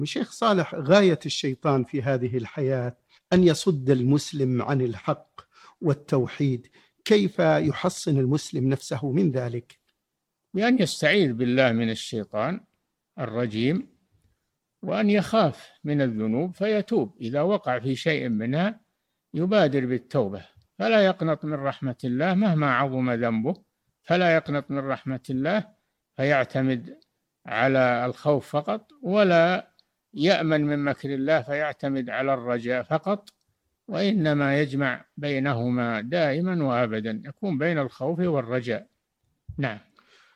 شيخ صالح، غاية الشيطان في هذه الحياة أن يصد المسلم عن الحق والتوحيد، كيف يحصن المسلم نفسه من ذلك؟ بأن يستعيذ بالله من الشيطان الرجيم، وأن يخاف من الذنوب فيتوب إذا وقع في شيء منها، يبادر بالتوبة، فلا يقنط من رحمة الله مهما عظم ذنبه، فلا يقنط من رحمة الله فيعتمد على الخوف فقط، ولا يأمن من مكر الله فيعتمد على الرجاء فقط، وإنما يجمع بينهما دائما وأبدا، يكون بين الخوف والرجاء. نعم.